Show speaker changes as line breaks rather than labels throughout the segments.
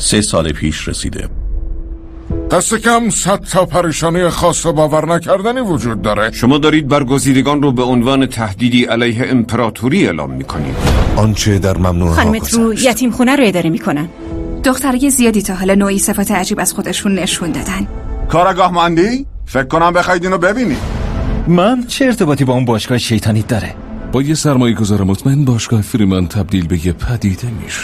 3 سال پیش رسیده.
دست کم 100 تا پریشانی خاص و باور نکردنی وجود داره.
شما دارید برگزیدگان رو به عنوان تهدیدی علیه امپراتوری اعلام میکنید.
آنچه در ممنوعه ها
خانمت رو یتیم خونه رو اداره میکنن.
دخترای زیادی تا حالا نوعی صفات عجیب از خودشون نشون دادن.
کارگاه ماندی؟ فکر کنم بخواید اینو ببینی.
من چه ارتباطی با اون باشگاه شیطانی داره؟
با یه سرمایه گذار مطمئن باشگاه فریمن تبدیل به یه پدیده میشه.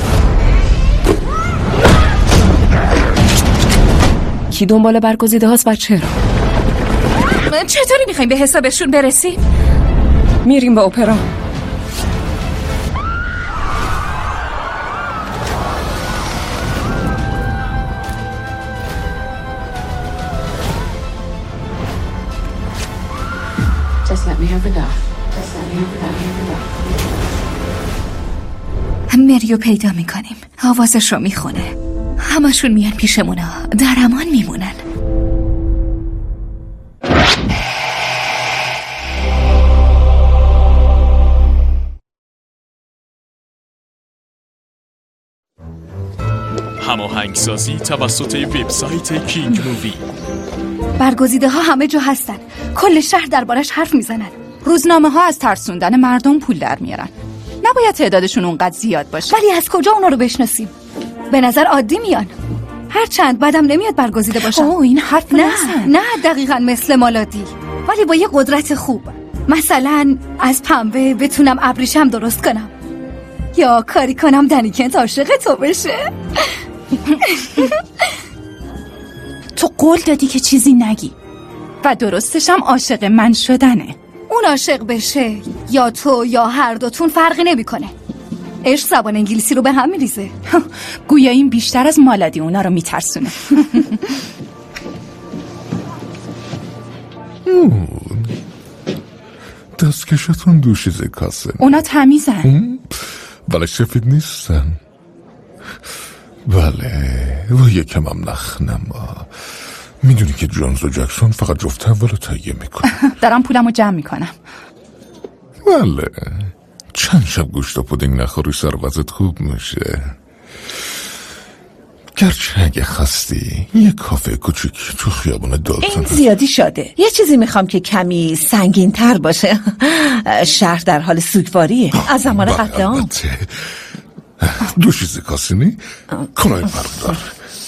کی دنبال برگزیده هاست و چرا؟
چطوری میخوایم به حسابشون برسیم؟
میریم با اپرا.
مریو پیدا میکنیم، آوازش رو میخونه، همشون میان پیشمون، در امان میمونن.
هماهنگسازی توسط وبسایت کینگ مووی.
برگزیده ها همه جا هستن، کل شهر دربارش حرف میزنن.
روزنامه ها از ترسوندن مردم پول در میارن. نباید تعدادشون اونقدر زیاد باشه.
ولی از کجا اونا رو بشناسیم؟ به نظر عادی میان. هرچند بعدم نمیاد برگزیده باشن.
این حرف نزن.
نه دقیقاً مثل مالادی، ولی با یه قدرت خوب. مثلا از پنبه بتونم ابریشم درست کنم، یا کاری کنم دنیکنت عاشق تو بشه.
تو قول دادی که چیزی نگی و درستش هم عاشق من شدنه.
اون عاشق بشه یا تو یا هر دوتون فرقی نمیکنه. عشق زبان انگلیسی رو به هم میریزه.
گویا این بیشتر از مالادی اونا رو میترسونه.
دستکشتون دوشیزه کاسه.
اونا تمیزن.
بله سفید نیستن. بله و یکم هم نخنما. میدونی که جونز و جکسون فقط جفت اول رو تهیه میکنن.
دارم پولم رو جمع میکنم.
بله چند شب گوشت و پودینگ نخوری سر وضعت خوب میشه. گرچه اگه خواستی یه کافه کوچیک تو خیابون دالتون.
این زیادی شده. یه چیزی میخوام که کمی سنگین تر باشه. شهر در حال سوگواریه از زمان قتل عام.
دوشیزه کاسینی کنای بردار.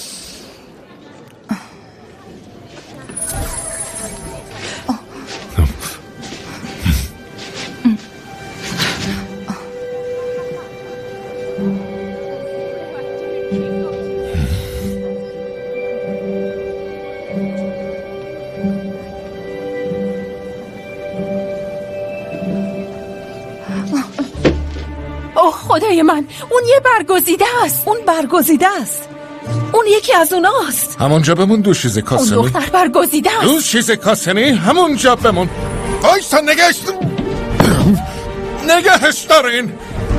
خدای من، اون یه برگزیده است. اون برگزیده است. اون یکی از اوناست.
همونجا بمون دوشیزه کاسمی.
اون دختر برگزیده است.
دوشیزه کاسمی همونجا بمون. آیستا نگهش دارین.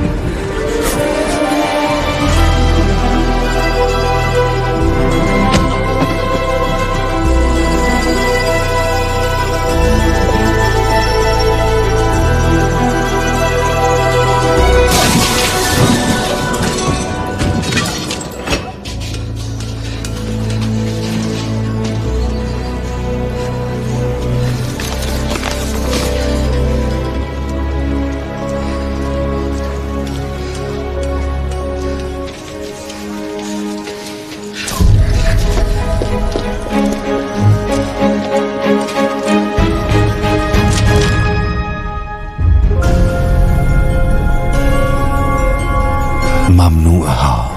ممنوعه ها.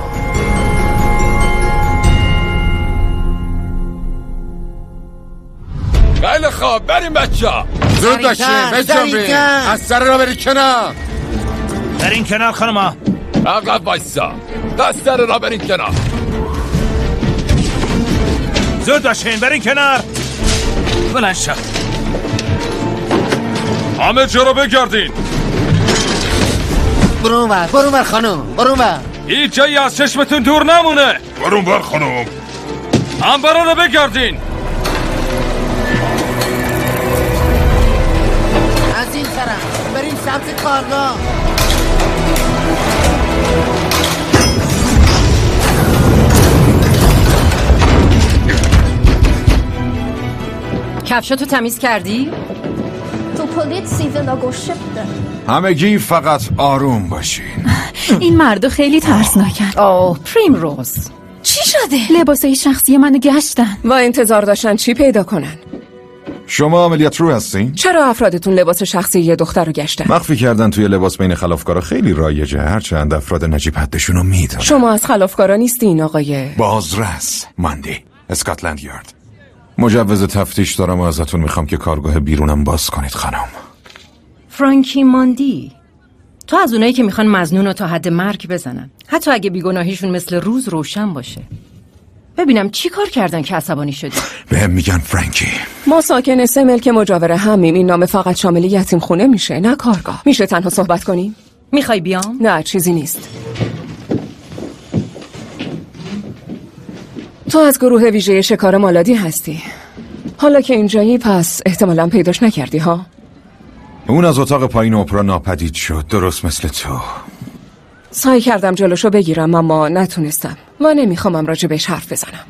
خیلی خواب بریم بچه ها.
زود باشیم بجنبیم. از سر را برید کنار.
برین کنار خانما.
عقب بایستا. از سر را برین کنار.
زود باشین برین کنار. بلند شد.
همه جا را بگردین.
برون ور خانم برون ور.
هیچ جایی از چشمتون دور نمونه.
برون ور خانم.
انبارا را بگردین.
از این طرف بریم سمت کارگاه.
کفشاتو تمیز کردی؟
همگی فقط آروم باشین.
این مردو خیلی ترسناکن.
پریمروز
چی شده؟ لباسای شخصی منو گشتن
و انتظار داشتن چی پیدا کنن؟
شما عملیات رو هستین؟
چرا افرادتون لباس شخصی یه دختر رو گشتن؟
مخفی کردن توی لباس بین خلافکارا خیلی رایجه، هرچند افراد نجیب حدشون رو میدونن.
شما از خلافکارا نیستین آقای
بازرس ماندی، اسکاتلند یارد. مجوز تفتیش دارم و ازتون میخوام که کارگاه بیرونم باز کنید خانم.
فرانکی ماندی، تو از اونایی که میخوان مظنون رو تا حد مرگ بزنن، حتی اگه بیگناهیشون مثل روز روشن باشه. ببینم چی کار کردن که عصبانی شدی؟
بهم میگن فرانکی.
ما ساکن 3 ملک مجاور همیم. این نام فقط شامل یتیم خونه میشه، نه کارگاه. میشه تنها صحبت کنیم؟
میخوای بیام؟
نه چیزی نیست. تو از گروه ویژه شکار مالادی هستی. حالا که اینجایی پس احتمالاً پیداش نکردی ها؟
اون از اتاق پایین اپرا ناپدید شد، درست مثل تو.
سعی کردم جلوشو بگیرم اما نتونستم و نمیخوامم راجبش حرف بزنم.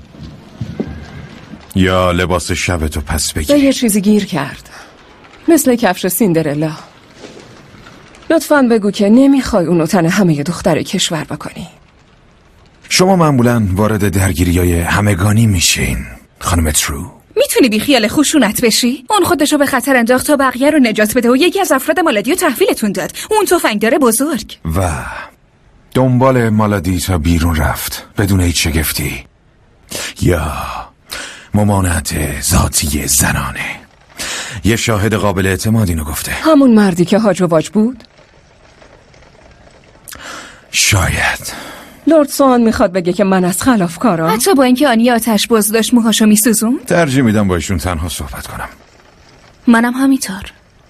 یا لباس شبتو پس بگیر.
یه چیزی گیر کرد، مثل کفش سیندرلا. لطفاً بگو که نمیخوای اونو تن همه دختر کشور بکنی.
شما معمولاً وارد درگیریای همگانی میشین خانم ترو.
میتونی بی خیال خشونت بشی؟ اون خودشو به خطر انداخت تا بقیه رو نجات بده و یکی از افراد مالادی رو تحویلتون داد. اون تفنگدار بزرگ
و دنبال مالادی تا بیرون رفت بدون هیچ شگفتی یا ممانعت ذاتی زنانه. یه شاهد قابل اعتماد اینو گفته.
همون مردی که هاج و واج بود؟
شاید.
لورد سوان میخواد بگه که من از خلافکارم؟
حتی با اینکه آنی آتش باز داشت موهاشو میسوزون؟
ترجیح میدم با ایشون تنها صحبت کنم.
منم همینطور.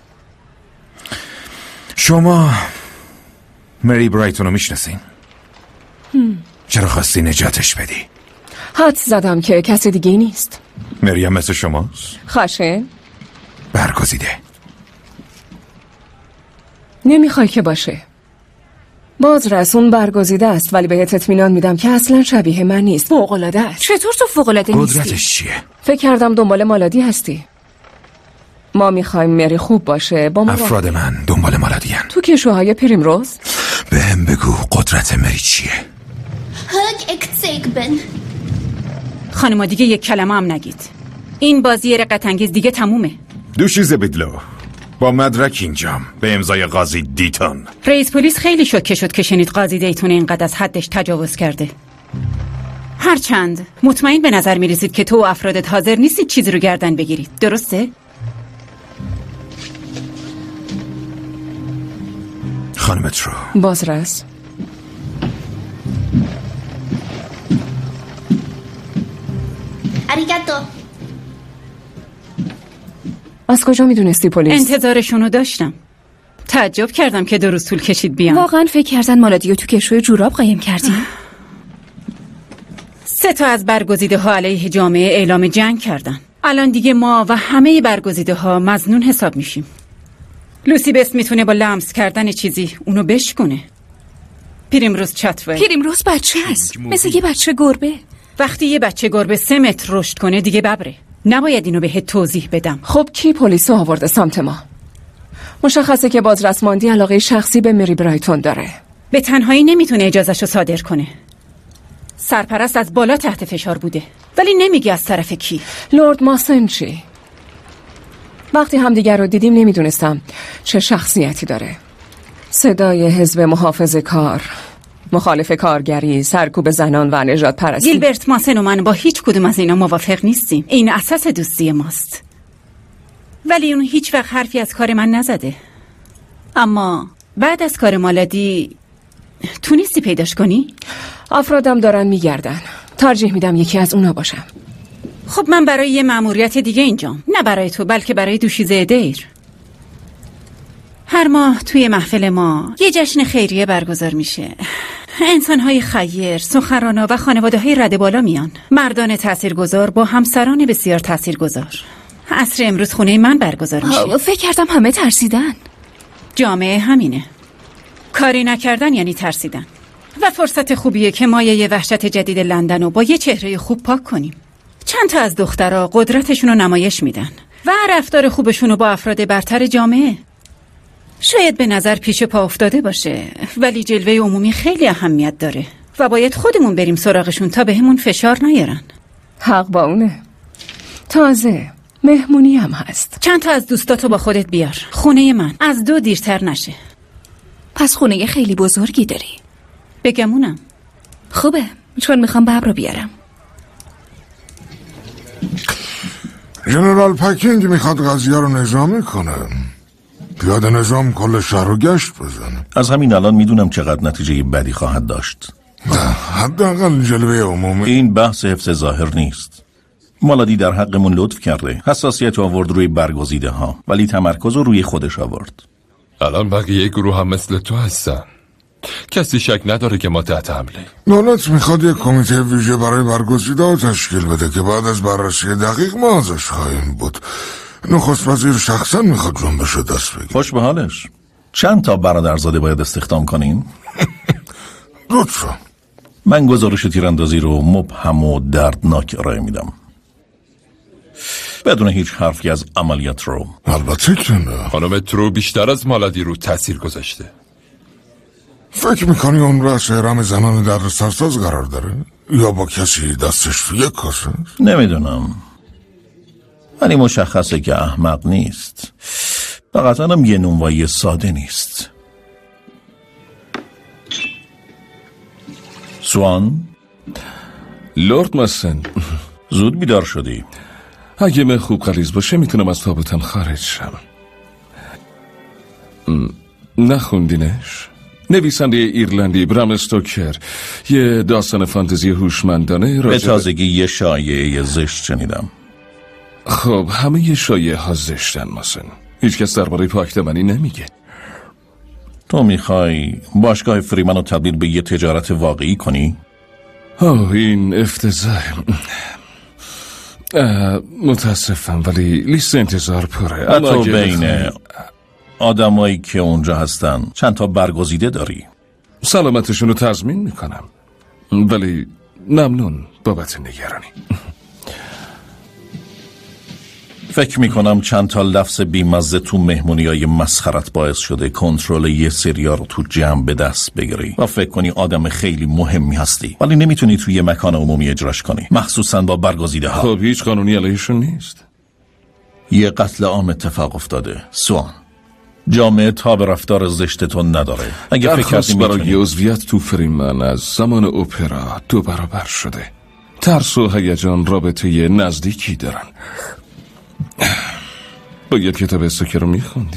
شما مری برایتون رو میشناسین؟ چرا خواستی نجاتش بدی؟
حد زدم که کسی دیگه نیست.
مری هم مثل شماست؟
خشه؟
برگزیده.
نمیخوای که باشه. باز رسون برگزیده است ولی بهت اطمینان میدم که اصلا شبیه من نیست. فوق‌العاده است.
چطور تو فوق‌العاده نیستی؟
قدرتش چیه؟
فکر کردم دنبال مالادی هستی. ما میخوایم مری خوب باشه با ما.
افراد من دنبال مالادی هن.
تو کشوهای پریمروز؟
بهم بگو قدرت مری چیه؟
خانما دیگه یک کلمه هم نگید. این بازی رقت‌انگیز دیگه تمومه.
دوشیزه بدلو با مدرک اینجام به امضای قاضی دیتون.
رئیس پلیس خیلی شوکه شد که شنید قاضی دیتون اینقدر از حدش تجاوز کرده. هرچند مطمئن به نظر میرسید که تو و افرادت حاضر نیستید چیزی رو گردن بگیرید. درسته؟
خانم ترو.
بازرس.
اریگاتو.
از کجا میدونستی پلیس؟
انتظارشونو داشتم. تعجب کردم که 2 روز طول کشید بیان.
واقعا فکر کردن مالادیو تو کشوی جوراب قایم کردی؟
3 از برگزیده ها علیه جامعه اعلام جنگ کردن. الان دیگه ما و همه برگزیده ها مظنون حساب میشیم. لوسی بس میتونه با لمس کردن چیزی اونو بشکونه. پریمروز چتوه.
پریمروز بچه هست، مثل یه بچه گربه.
وقتی یه بچه گربه 3 متر رشد کنه دیگه ببره. نباید اینو بهت توضیح بدم.
خب کی پلیسو آورده سمت ما؟ مشخصه که بازرس ماندی علاقه شخصی به مری برایتون داره.
به تنهایی نمیتونه اجازهشو صادر کنه. سرپرست از بالا تحت فشار بوده، ولی نمیگی از طرف کی.
لورد ماسن چی؟ وقتی همدیگر رو دیدیم نمیدونستم چه شخصیتی داره. صدای حزب محافظه کار، مخالف کارگری، سرکوب زنان و نژاد پرستی.
گیلبرت ماسن و من با هیچ کدوم از اینا موافق نیستیم. این اساس دوستی ماست. ولی اون هیچ وقت حرفی از کار من نزده. اما بعد از کار مالادی تونستی پیداش کنی؟
افرادم دارن میگردن. ترجیح میدم یکی از اونا باشم.
خب من برای یه مأموریت دیگه اینجام. نه برای تو بلکه برای دوشیزه دیر. هر ماه توی محفل ما یه جشن خیریه برگزار میشه. انسان‌های خیر، سخنرانا و خانواده‌های رده بالا میان. مردان تاثیرگذار با همسران بسیار تاثیرگذار. عصر امروز خونه من برگزار میشه.
فکر کردم همه ترسیدن.
جامعه همینه. کاری نکردن یعنی ترسیدن. و فرصت خوبیه که مایه وحشت جدید لندن رو با یه چهره خوب پاک کنیم. چند تا از دخترها قدرتشون رو نمایش میدن. و رفتار خوبشونو با افراد برتر جامعه. شاید به نظر پیش پا افتاده باشه، ولی جلوه عمومی خیلی اهمیت داره و باید خودمون بریم سراغشون تا بهمون فشار نیارن.
حق با اونه. تازه مهمونی هم هست.
چند تا از دوستاتو با خودت بیار خونه من، از 2 دیرتر نشه.
پس خونه خیلی بزرگی داری؟
بگمونم.
خوبه، چون میخوام ببر رو بیارم.
جنرال پکینگ میخواد قضیه رو نظامی کنه. پیاده نظام کل شهر رو گشت بزنه.
از همین الان میدونم چقدر نتیجه بدی خواهد داشت.
حداقل جلوه عمومی.
این بحث حفظ ظاهر نیست. مالادی در حقمون لطف کرده، حساسیت آورد روی برگزیده ها، ولی تمرکز رو روی خودش آورد.
الان بقیه گروه هم مثل تو هستن. کسی شک نداره که ما تحت حمله.
دولت میخواد یک کمیته ویژه برای برگزیده ها تشکیل بده که بعد از بررسی دقیق ما ازش خواهیم بود. نخست وزیر شخصا میخواد جنبش دست بگیره.
خوش به حالش. چند تا برادرزاده باید استخدام کنیم؟
لطفا.
من گزارش تیراندازی رو مبهم و دردناک ارائه میدم، بدون هیچ حرفی از عملیات رو.
البته که نه.
خانم ترو بیشتر از مالادی رو تاثیر گذاشته.
فکر میکنی اون رأس هرم زنان در سرساز قرار داره؟ یا با کسی دستش توی یک کاسه؟
نمیدونم، ولی مشخصه که احمق نیست. فقط هم یه نونوایی ساده نیست. سوان؟
لورد ماسن،
زود بیدار شدی.
اگه من خوب غلیظ باشه میتونم از تابوتم خارج شم. نخوندینش؟ نویسنده ایرلندی برام استوکر یه داستان فانتزی هوشمندانه
به تازگی یه شایعه زشت شنیدم.
خب همه یه شایعه ها زشتن ماسن. هیچ کس درباره پاکدامنی نمیگه.
تو میخوای باشگاه فریمن رو تبدیل به یه تجارت واقعی کنی؟
این افتضاح. متاسفم ولی لیست انتظار پره.
حتی بین آدمایی که اونجا هستن چند تا برگزیده داری؟
سلامتشون رو تضمین میکنم، ولی ممنون بابت نگرانی.
فکر میکنم چند تا لفظ بیمزه تو مهمونیای مسخرت باعث شده کنترل یه سریا رو تو جمع به دست بگیری و فکر کنی آدم خیلی مهمی هستی، ولی نمیتونی توی یه مکان عمومی اجراش کنی، مخصوصا با برگزیده ها.
خب هیچ قانونی علیهشون نیست.
یه قتل عام اتفاق افتاده. سوان، جامعه تا به رفتار زشتتون نداره. اگه فکر کردی
برای عضویت تو فریمن از زمان اپرا 2 برابر شده. ترس و هیجان رابطه نزدیکی دارن. باید کتاب استوکر رو میخوندی.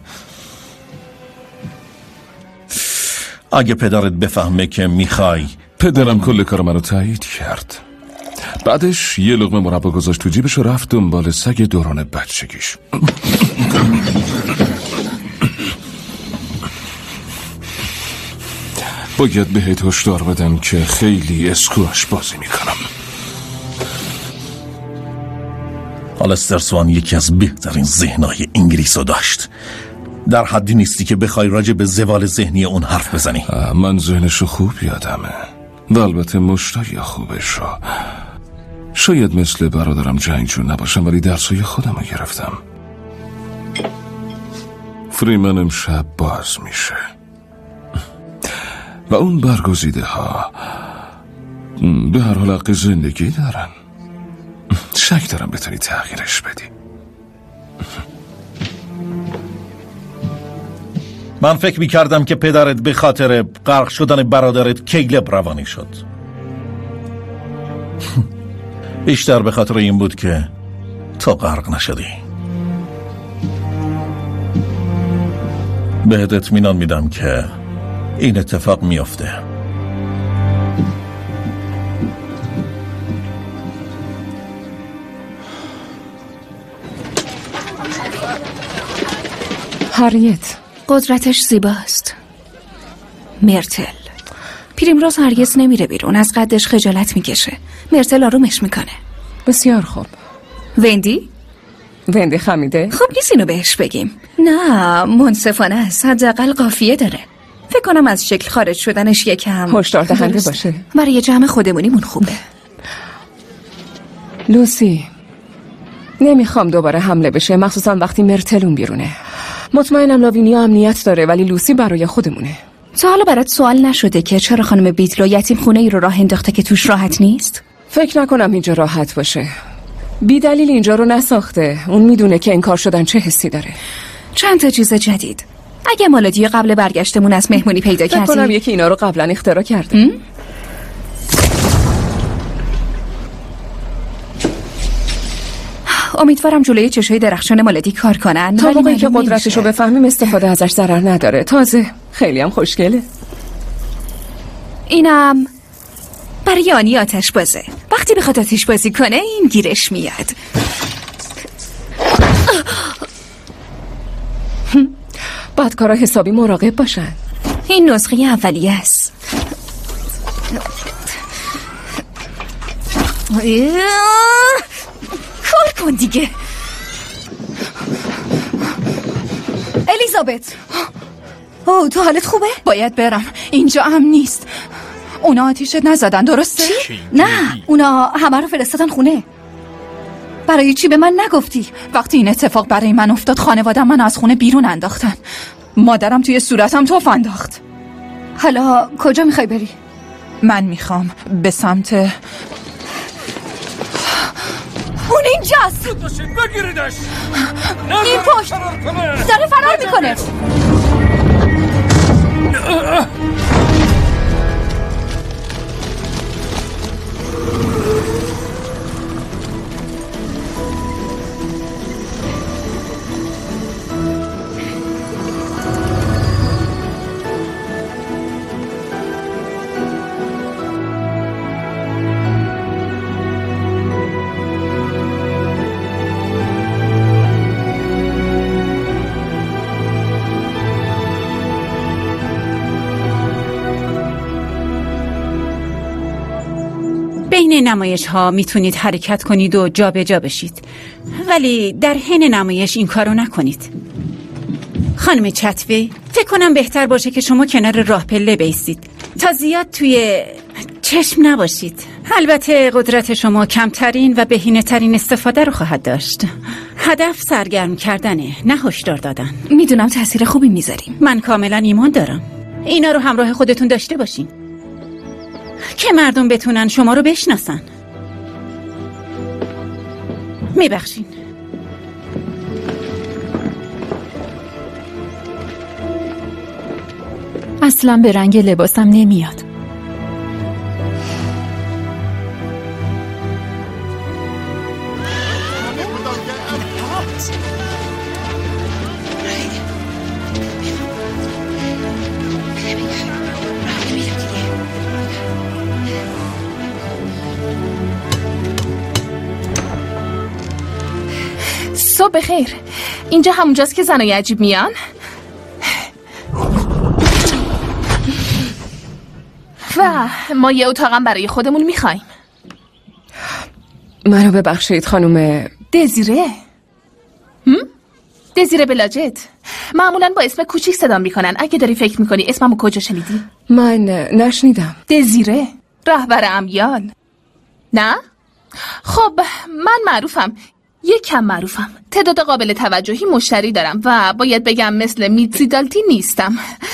اگه پدرت بفهمه که میخوای.
پدرم کل کار منو تایید کرد. بعدش یه لقمه مربا گذاشت تو جیبش و رفت دنبال سگ دوران بچگیش. باید بهت هشدار بدم که خیلی اسکواش بازی میکنم.
آلستر سوان یکی از بهترین ذهنای انگلیس رو داشت. در حدی نیستی که بخوای راجع به زوال ذهنی اون حرف بزنی.
من ذهنشو خوب یادمه و البته مشتای خوبشو. شاید مثل برادرم جنگجو نباشم، ولی درسای خودم رو گرفتم. فریمن امشب باز میشه و اون برگزیده ها به هر حال حق زندگی دارن. شک دارم بتونی تغییرش بدی.
من فکر میکردم که پدرت به خاطر غرق شدن برادرت کیلب روانی شد. بیشتر به خاطر این بود که تو غرق نشدی. بهت اطمینان میدم که این اتفاق میافته.
هریت
قدرتش زیباست. مرتل پریمروز هرگز نمیره بیرون، از قدش خجالت میکشه. مرتل آرومش میکنه.
بسیار خوب. وندی خمیده؟
خب نیست اینو بهش بگیم. نه منصفانه است، حداقل قافیه داره. فکر کنم از شکل خارج شدنش یکم
هشدار دهنده باشه.
برای جمع خودمونیمون خوبه.
لوسی نمیخوام دوباره حمله بشه، مخصوصا وقتی مرتلون بیرونه. مطمئنم لاوینیا امنیت داره ولی لوسی برای خودمونه.
تا حالا برات سوال نشده که چرا خانم بیتلو یتیم خونه ای رو راه انداخته که توش راحت نیست؟
فکر نکنم اینجا راحت باشه. بی دلیل اینجا رو نساخته. اون میدونه که انکار شدن چه حسی داره.
چند تا چیز جدید. اگه مالادی قبل برگشتمون از مهمونی پیدا کردی؟
فکر کنم یکی اینا رو قبلا اختراع کرده.
امیدوارم جلوی چشای درخشان مالادی کار کنن.
تا موقعی که قدرتشو بفهمیم استفاده ازش ضرر نداره. تازه خیلی هم خوشگله.
اینم برای آنی آتش بازه. وقتی بخواد آتش بازی کنه این گیرش میاد.
بعد کارا حسابی مراقب باشن.
این نسخه اولیه است. کار کن دیگه. الیزابت، تو حالت خوبه؟
باید برم، اینجا امن نیست. اونا آتیشت نزدن درسته؟
نه، اونا همه رو فرستادن خونه. برای چی به من نگفتی؟
وقتی این اتفاق برای من افتاد خانوادم من از خونه بیرون انداختن. مادرم توی صورتم توف انداخت.
حالا کجا میخوای بری؟
من میخوام به سمت
اون اینجاست.
بگیریدش.
این پشت داره فرار میکنه.
بین نمایش ها میتونید حرکت کنید و جا به جا بشید، ولی در حین نمایش این کارو نکنید. خانم چتوی، فکر کنم بهتر باشه که شما کنار راه پله بیستید تا زیاد توی چشم نباشید. البته قدرت شما کمترین و بهینه ترین استفاده رو خواهد داشت. هدف سرگرم کردنه، نه هشدار دادن.
میدونم تاثیر خوبی میذاریم.
من کاملا ایمان دارم. اینا رو همراه خودتون داشته باشین که مردم بتونن شما رو بشناسن. میبخشین.
اصلا به رنگ لباسم نمیاد.
صبح بخیر. اینجا همونجاست که زنای عجیب میان؟ و ما یه اتاقم برای خودمون میخوایم.
منو ببخشید خانم
دزیره. دزیره بلاجت. معمولا با اسم کوچیک صدا میکنن. اگه داری فکر میکنی اسممو کجا شنیدی؟
من نشنیدم.
دزیره رهبر امیال. نه؟ خب من معروفم، کم معروفم. تعداد قابل توجهی مشتری دارم و باید بگم مثل میتزی دالتی نیستم.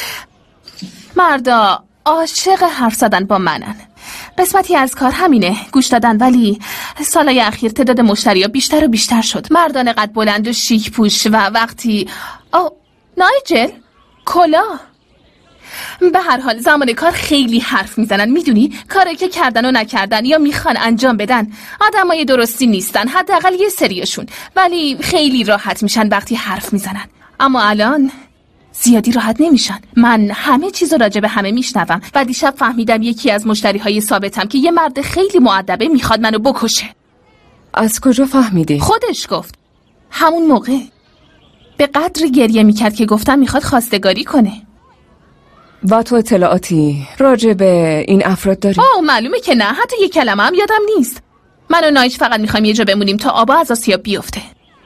مردا عاشق حرف زدن با منن. قسمتی از کار همینه، گوش دادن، ولی سالهای اخیر تعداد مشتریا بیشتر و بیشتر شد. مردان قد بلند و شیک پوش و وقتی نایجل کلا. به هر حال زمان کار خیلی حرف میزنن. میدونی کاری که کردن و نکردن یا میخوان انجام بدن آدمای درستی نیستن، حداقل یه سریشون، ولی خیلی راحت میشن وقتی حرف میزنن. اما الان زیادی راحت نمیشن. من همه چیزو راجع به همه میشنوم و دیشب فهمیدم یکی از مشتریهای ثابتم که یه مرد خیلی مؤدبه میخواد منو بکشه.
از کجا فهمیدی؟
خودش گفت. همون موقع به قدر گریه میکرد که گفتم میخواد خواستگاری کنه.
و تو اطلاعاتی راجع به این افراد داری؟
معلومه که نه، حتی یک کلمه هم یادم نیست. من و نایج فقط میخوایم یه جا بمونیم تا آبا از آسیاب بیفته.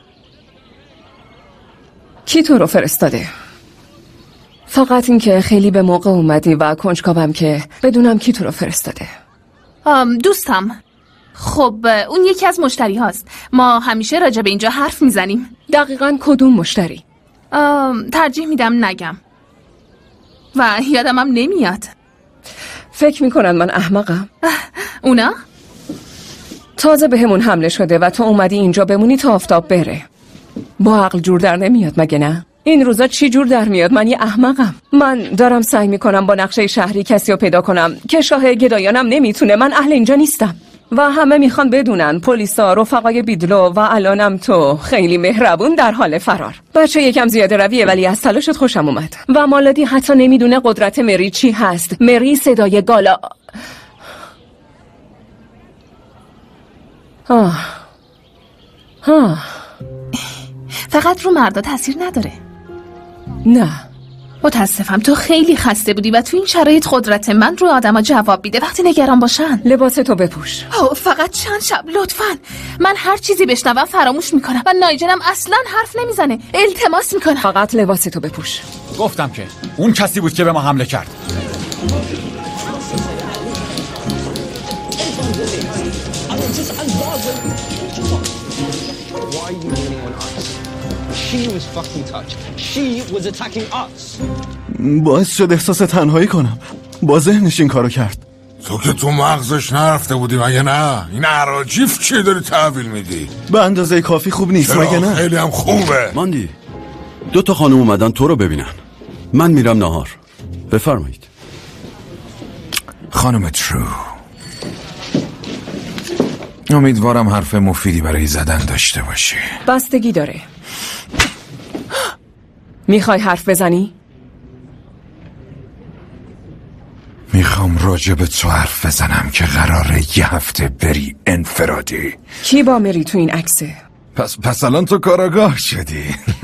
کی تو رو فرستاده؟ فقط این که خیلی به موقع اومدی و کنجکاوم که بدونم کی تو رو فرستاده.
دوستم خب اون یکی از مشتری هاست. ما همیشه راجع به اینجا حرف میزنیم.
دقیقاً کدوم مشتری؟
ترجیح میدم نگم و یادم هم نمیاد.
فکر میکنن من احمقم؟
اونا؟
تازه به همون حمله شده و تو اومدی اینجا بمونی تا آفتاب بره. با عقل جور در نمیاد مگه نه؟ این روزا چی جور در میاد؟ من یه احمقم. من دارم سعی میکنم با نقشه شهری کسی رو پیدا کنم که شاه گدایانم نمیتونه. من اهل اینجا نیستم و همه میخوان بدونن پلیسا، رفقای بیدلو و الانم تو خیلی مهربون در حال فرار. بچه یکم زیاده رویه ولی از تلاشت خوشم اومد. و مالادی حتی نمیدونه قدرت مری چی هست. مری صدای گالا.
فقط رو مردا تاثیر نداره.
نه
متاسفم تو خیلی خسته بودی و تو این شرایط قدرت من رو آدما جواب میده وقتی نگران باشن.
لباستو بپوش.
فقط چند شب لطفاً. من هر چیزی بشنوم فراموش میکنم و نایجلم اصلا حرف نمیزنه. التماس میکنم
فقط لباستو بپوش.
گفتم که اون کسی بود که به ما حمله کرد.
باعث شد احساس تنهایی کنم. با ذهنش این کارو کرد.
تو که تو مغزش نرفته بودی مگه نه؟ این عراجیف چی داری تحویل میدی؟
به اندازه کافی خوب نیست مگه نه؟
خیلی هم خوبه.
ماندی 2 خانم اومدن تو رو ببینن. من میرم نهار. بفرمایید.
خانم ترو، امیدوارم حرف مفیدی برای زدن داشته باشی.
بستگی داره. میخوای حرف بزنی؟
میخوام راجع به تو حرف بزنم که قراره یه هفته بری انفرادی.
کی با مری تو این عکسه؟
پس الان تو کاراگاه شدی.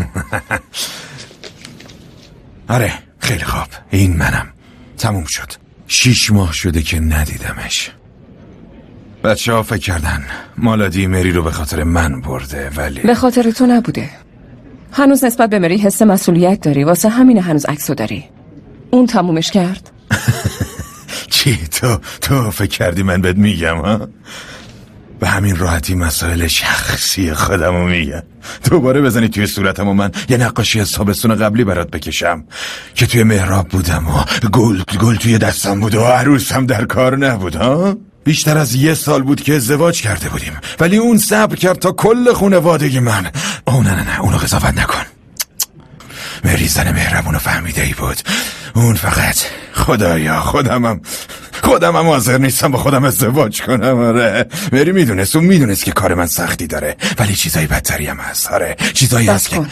آره خیلی خوب، این منم. تموم شد. 6 ماه شده که ندیدمش. بچه ها فکر کردن مالادی مری رو به خاطر من برده ولی
به خاطر تو نبوده. هنوز نسبت به مری حس مسئولیت داری، واسه همین هنوز عکسو داری. اون تمومش کرد.
چی؟ تو فکر کردی من بهت میگم ها؟ به همین راحتی مسائل شخصی خودمو میگم. دوباره بزنی توی صورتم و من یه نقاشی از تابستون قبلی برات بکشم که توی محراب بودم و گل توی دستم بود و عروسم در کار نبود ها؟ بیشتر از 1 سال بود که ازدواج کرده بودیم ولی اون صبر کرد تا کل خانواده من. نه اونو قضاوت نکن. مری زن مهربون و فهمیده ای بود. اون فقط خدایا خودمم حاضر نیستم با خودم ازدواج کنم. آره مری میدونست که کار من سختی داره ولی چیزای بدتری هم هست. آره چیزایی هست که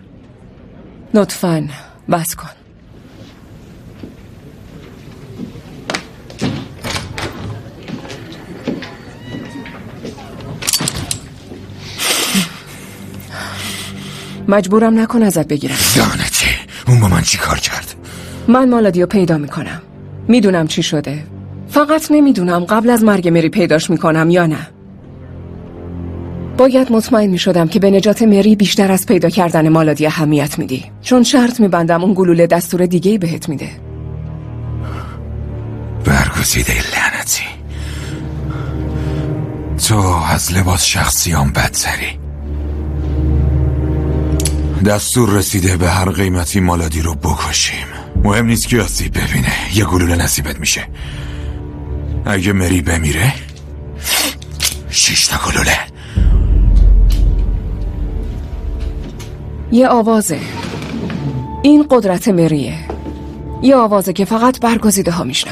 لطفاً بس کن. مجبورم نکن ازت بگیرم.
لعنتی اون با من چی کار کرد؟
من مالادیو پیدا میکنم. میدونم چی شده. فقط نمیدونم قبل از مرگ مری پیداش میکنم یا نه. باید مطمئن میشدم که به نجات مری بیشتر از پیدا کردن مالادی اهمیت میدی، چون شرط میبندم اون گلوله دستور دیگه‌ای بهت میده.
برگزیده لعنتی، تو از لباس شخصیام بدتری. دستور رسیده به هر قیمتی مالادی رو بکشیم. مهم نیست که آسیب ببینه، یه گلوله نصیبت میشه. اگه مری بمیره 6 تا گلوله.
یه آوازه. این قدرت مریه. یه آوازه که فقط برگزیده ها میشنون.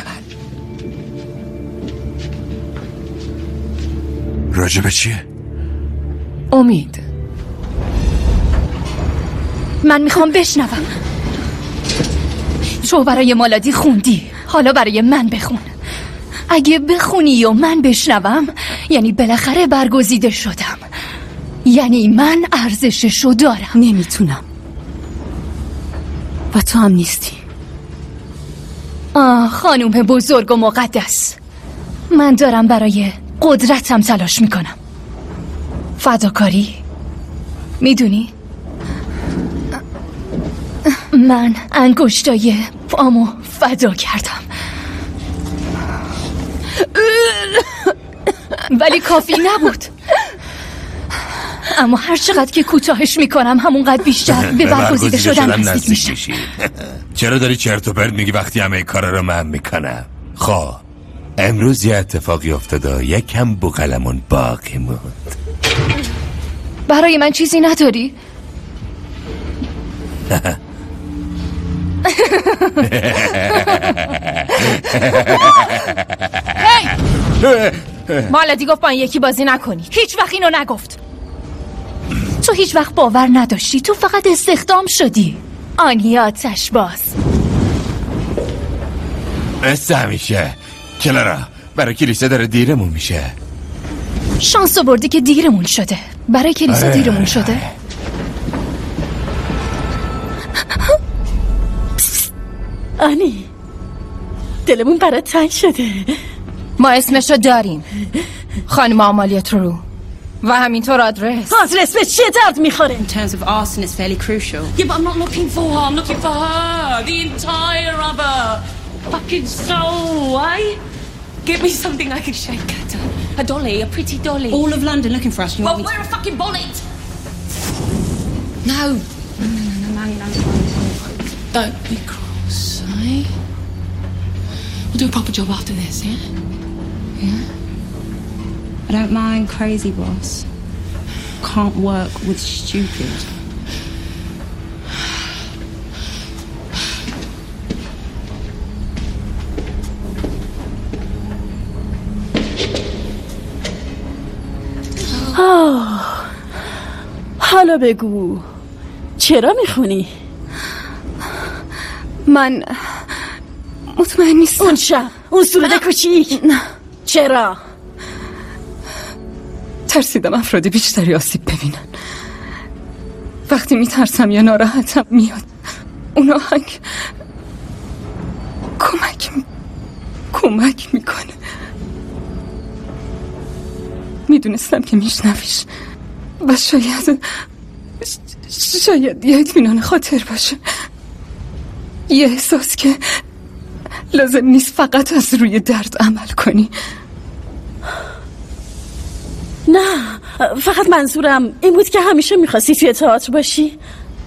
راجب چیه؟
امید.
من میخوام بشنوم. تو برای مالادی خوندی، حالا برای من بخون. اگه بخونی و من بشنوم یعنی بالاخره برگزیده شدم، یعنی من ارزششو دارم.
نمیتونم و تو هم نیستی.
خانوم بزرگ و مقدس، من دارم برای قدرتم تلاش میکنم. فداکاری، میدونی؟ من انگشتای پامو فدا کردم. ولی کافی نبود. اما هر چقدر که کوتاهش میکنم همونقدر بیشتر به برگزیده شدن نزدیک میشم.
چرا داری چرت و پرت میگی وقتی همه کارا رو من میکنم؟ خب امروز یه اتفاقی افتاده، یکم بوقلمون باقی موند.
برای من چیزی نداری؟
مالدی گفت با این یکی بازی نکنی.
هیچ وقت اینو نگفت. تو هیچ وقت باور نداشتی، تو فقط استخدام شدی. آنی آتش باز.
مثل همیشه کلارا، برای کلیسا داره دیرمون میشه.
شانس آوردی که دیرمون شده. برای کلیسا دیرمون شده.
آنی دلمون برات تنگ شده.
ما اسمشو داریم، خانم آمالیت رو، و همینطور آدرس.
آدرس به چه درد میخوره؟
In terms of arson is fairly crucial.
Yeah, but I'm not looking for her. I'm looking for her. The entire of her fucking soul, eh?
Give me something I can shake at her. A dolly, a pretty dolly.
All of London looking for us. You
Well,
want me
wear a fucking bonnet.
No. No. Don't be cross, eh? We'll do a proper job after this, yeah?
Yeah. I don't mind crazy, boss. Can't work with stupid.
حالا بگو چرا میخونی؟
من مطمئن نیستم.
اون شب اون صورت کوچیک. چرا؟
ترسیدم افراد بیشتری آسیب ببینن. وقتی میترسم یا ناراحتم میاد اون آهنگ کمک میکنه. میدونستم که میشنویش و شاید یه اطمینان خاطر باشه، یه احساس که لازم نیست فقط از روی درد عمل کنی.
نه، فقط منظورم این بود که همیشه میخواستی توی تئاتر باشی.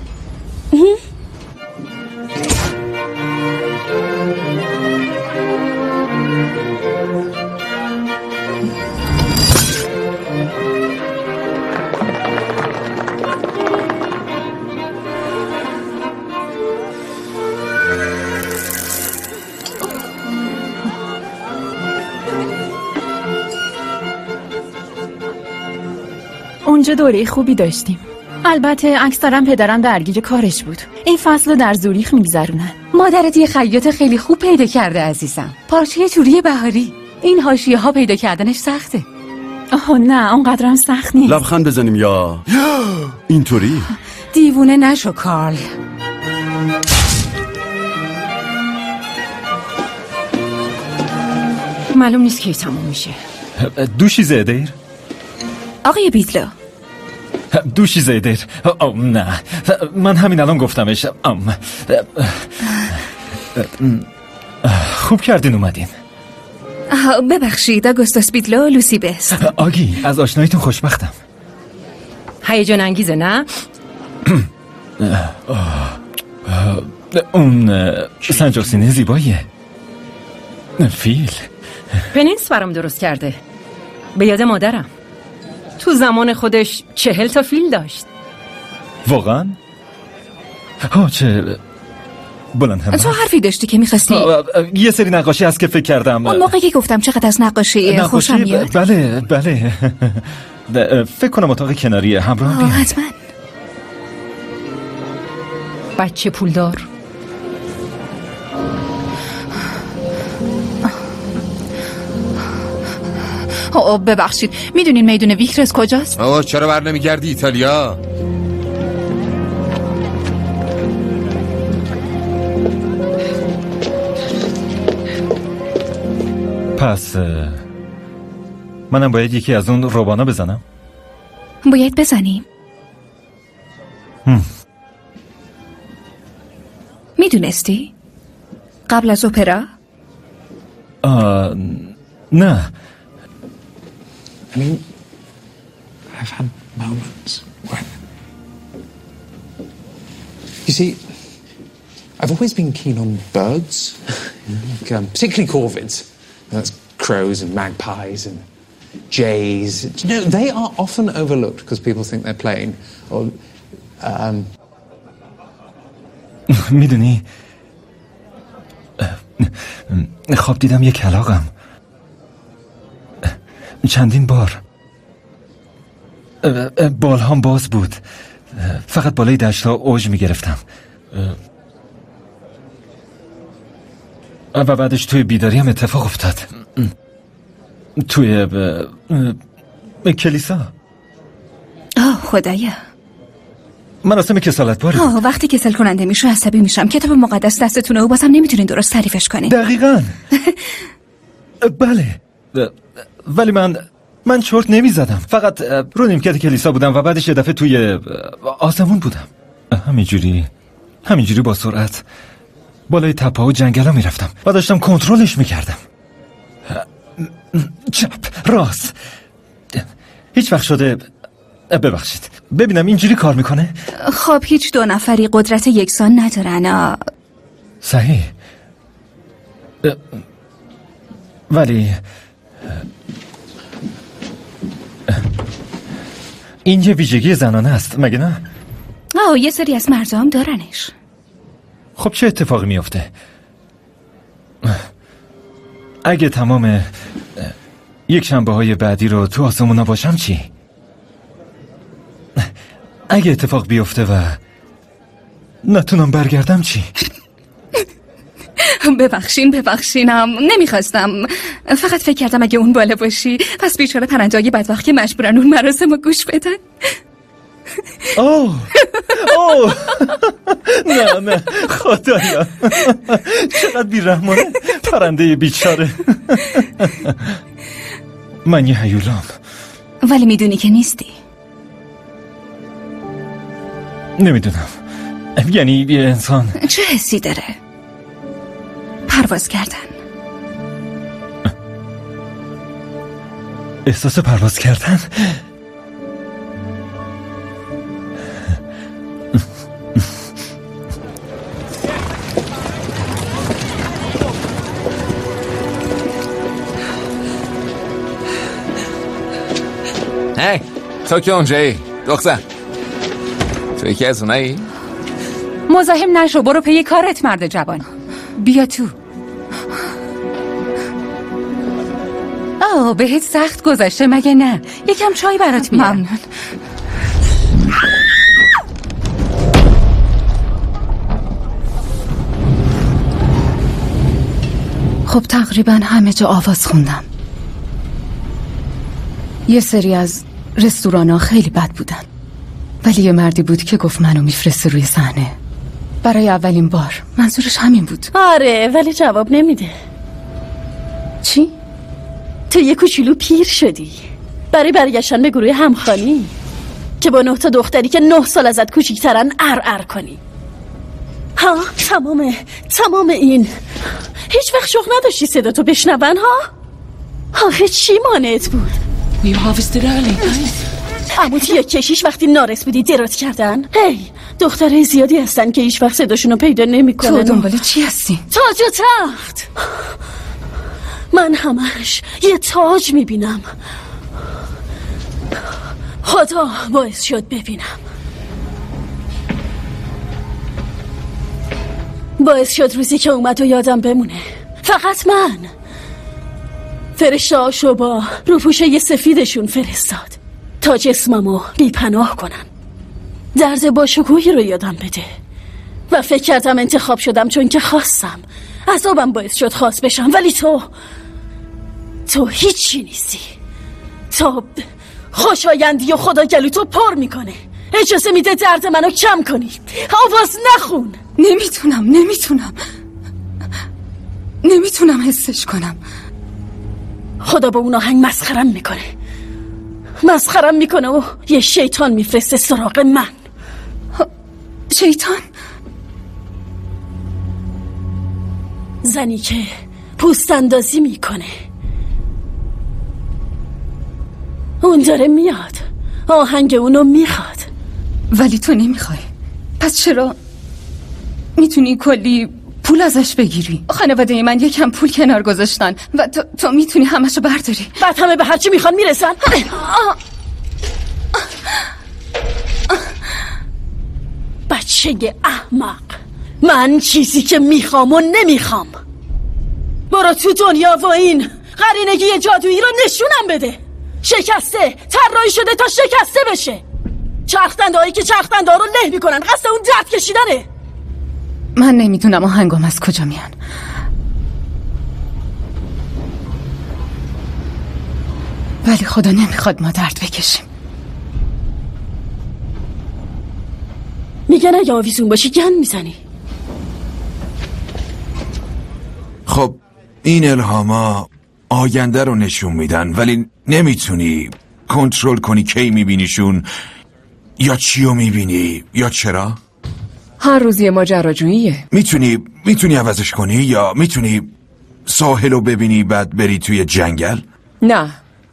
اونجا دوره خوبی داشتیم. البته اکثرا پدرم درگیر کارش بود. این فصل در زوریخ میگذرونن. مادرت یه خیاط خیلی خوب پیدا کرده عزیزم. پارچه توری بهاری. این حاشیه ها پیدا کردنش سخته. آه نه، اونقدرم سخت نیست.
لبخند بزنیم یا اینطوری؟
دیوونه نشو کارل. معلوم نیست کی تموم میشه.
دوشی زیدیر؟
آقای بیتلو
دوشی زیدیر. نه من همین الان گفتمش. خوب کردین اومدین.
ببخشید آگوستوس بیتلو، لوسی بست.
آگی از آشناییتون خوشبختم.
هیجان انگیزه نه؟
اون سنجاق سینه زیباییه. فیل
پنینس برام درست کرده، به یاد مادرم. تو زمان خودش 40 تا فیل داشت.
واقعا؟ چه بلند هم.
تو حرفی داشتی که میخواستی؟
یه سری نقاشی هست که فکر کردم.
اون موقعی که گفتم چقدر از نقاشی خوشم میاد.
بله فکر کنم اتاق کناری همراه بیان.
حتما. بچه پولدار.
ببخشید میدونین میدون ویکرس کجاست؟
چرا بر نمیگردی ایتالیا؟
پس منم باید یکی از اون روبانا بزنم؟
باید بزنیم. میدونستی؟ قبل از اپرا؟
نه
mean, I've had moments when... You see, I've always been keen on birds, like, particularly corvids. That's crows and magpies and jays. You know, they are often overlooked because people think they're plain. Or,
میدونی خواب دیدم یه کلاغم چندین بار بالهام باز بود فقط بالای دشت‌ها اوج میگرفتم و بعدش توی بیداری هم اتفاق افتاد توی کلیسا.
خدایا
مراسم کسالت باره.
وقتی کسل کننده میشه عصبی میشم. کتاب مقدس دستتونه و بازم نمیتونین درست تعریفش کنین.
دقیقاً. بله. ولی من چرت نمیزدم. فقط رو نیمکت کلیسا بودم و بعدش یه دفعه توی آسمون بودم. همینجوری با سرعت بالای تپه‌ها و جنگل‌ها میرفتم و داشتم کنترلش میکردم. چپ راست. هیچ وقت شده ببخشید ببینم اینجوری کار میکنه؟
خب هیچ دو نفری قدرت یکسان ندارن.
صحیح. ولی این یه ویژگی زنانه است مگه نه؟
یه سری از مردم هم دارنش.
خب چه اتفاقی میفته؟ اگه تمام یک شنبه های بعدی رو تو آسمونا باشم چی؟ اگه اتفاق بیفته و نتونم برگردم چی؟
ببخشینم نمیخواستم. فقط فکر کردم اگه اون بالا باشی پس بیچاره پرنده‌های بدبخت که مجبورن اون مراسم رو گوش بدن.
اوه نه خدایا چقدر بیرحمانه پرنده بیچاره. من یه هیولام.
ولی میدونی که نیستی.
نمیدونم یعنی یه انسان
چه حسی داره؟ پرواز کردن.
احساس پرواز کردن؟
هی تو که اونجایی دختر تو یکی از اونایی؟
مزاحم نشو برو پی کارت مرد جوان. بیا تو. بهت سخت گذشته مگه نه؟ یکم چای برات میارم.
ممنون.
خب تقریبا همه جا آواز خوندم. یه سری از رستورانا خیلی بد بودن ولی یه مردی بود که گفت منو میفرسته روی صحنه برای اولین بار. منظورش همین بود.
آره ولی جواب نمیده.
چی؟
تو یه کوچولو پیر شدی برای برگشتن به گروه همخوانی که با 9 تا دختری که 9 سال ازت کوچیک‌ترن ار کنی. تمام این هیچ وقت شوق نداشتی صدا تو بشنون آخه چی مانعت بود؟
We harvested early.
اما توی کشیش وقتی نارس بودی درات کردن؟ دختره زیادی هستن که هیچ وقت صداشونو پیدا نمی‌کنن.
تو دنبال چی هستی؟
تاج و تخت. من همش یه تاج میبینم. خدا باعث شد ببینم. باعث شد روزی که اومد و یادم بمونه. فقط من. فرشته‌هاشو با روپوشه سفیدشون فرستاد تا جسممو بی‌پناه کنن. درد باشکوهی رو یادم بده و فکر کردم انتخاب شدم چون که خواستم. عذابم باعث شد خاص بشم ولی تو هیچی نیستی. تو خوشایندی و خدا گلوتو پر میکنه. اجازه میده درد منو کم کنی. آواز نخون.
نمیتونم حسش کنم.
خدا با اون آهنگ مسخرم میکنه و یه شیطان میفرسته سراغ من.
شیطان؟
زنی که پوست اندازی میکنه. اون داره میاد، آهنگ اونو میخواد.
ولی تو نمیخوای. پس چرا؟ میتونی کلی پول ازش بگیری. خانواده من یکم پول کنار گذاشتن و تو میتونی همشو برداری.
بعد همه به هرچی میخوان میرسن. بچه احمق، من چیزی که میخوام و نمیخوام. برو تو دنیا و این قرینگی جادویی رو نشونم بده. شکسته، طراحی شده تا شکسته بشه. چرخدنده هایی که چرخدنده ها رو له میکنن، قصد اون درد کشیدنه.
من نمیدونم آهنگام از کجا میان. ولی خدا نمیخواد ما درد بکشیم.
میگن اگه آویزون باشی گن میزنی.
خب این الهاما آینده رو نشون میدن، ولی نمیتونی کنترل کنی کی میبینیشون یا چی رو میبینی یا چرا.
هر روز یه ماجراجوییه.
میتونی عوضش کنی یا میتونی ساحل رو ببینی بعد بری توی جنگل؟
نه.